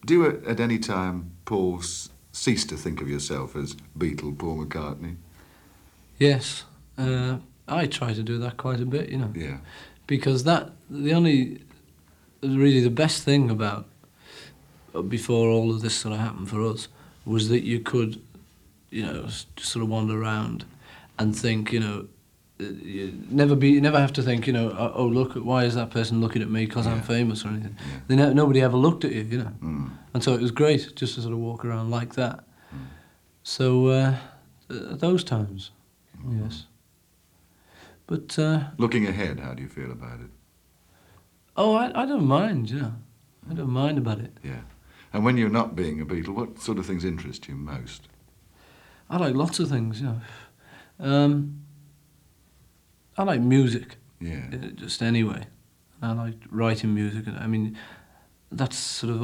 Do you at any time, Paul, cease to think of yourself as Beatle Paul McCartney? Yes, I try to do that quite a bit, Yeah. because really the best thing about before all of this sort of happened for us was that you could, just sort of wander around and think, you never have to think, oh look, why is that person looking at me because I'm Yeah. famous or anything. Yeah. Nobody ever looked at you, Mm. and so it was great just to sort of walk around like that. Mm. So at those times, yes. But Looking ahead, how do you feel about it? oh, I don't mind, I don't mind about it. Yeah. And when you're not being a Beatle, what sort of things interest you most? I like lots of things, I like music, Yeah. just anyway. I like writing music. I mean, that's sort of